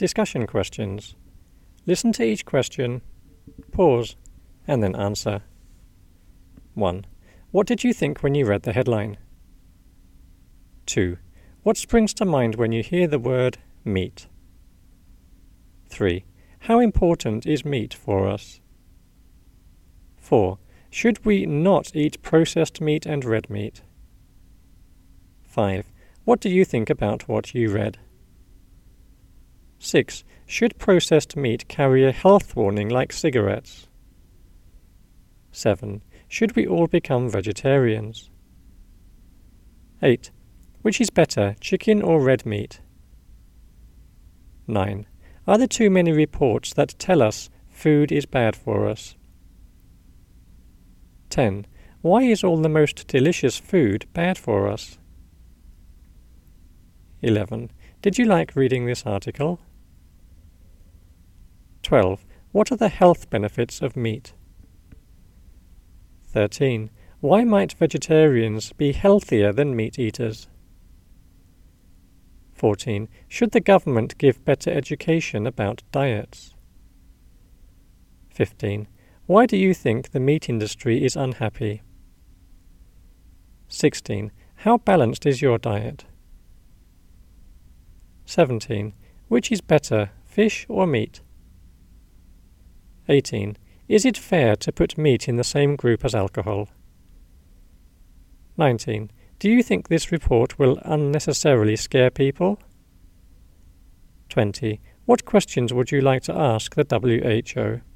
Discussion questions. Listen to each question, pause, and then answer. 1. What did you think when you read the headline? 2. What springs to mind when you hear the word meat? 3. How important is meat for us? 4. Should we not eat processed meat and red meat? 5. What do you think about what you read? 6. Should processed meat carry a health warning like cigarettes? 7. Should we all become vegetarians? 8. Which is better, chicken or red meat? 9. Are there too many reports that tell us food is bad for us? 10. Why is all the most delicious food bad for us? 11. Did you like reading this article? 12. What are the health benefits of meat? 13. Why might vegetarians be healthier than meat eaters? 14. Should the government give better education about diets? 15. Why do you think the meat industry is unhappy? 16. How balanced is your diet? 17. Which is better, fish or meat? 18. Is it fair to put meat in the same group as alcohol? 19. Do you think this report will unnecessarily scare people? 20. What questions would you like to ask the WHO?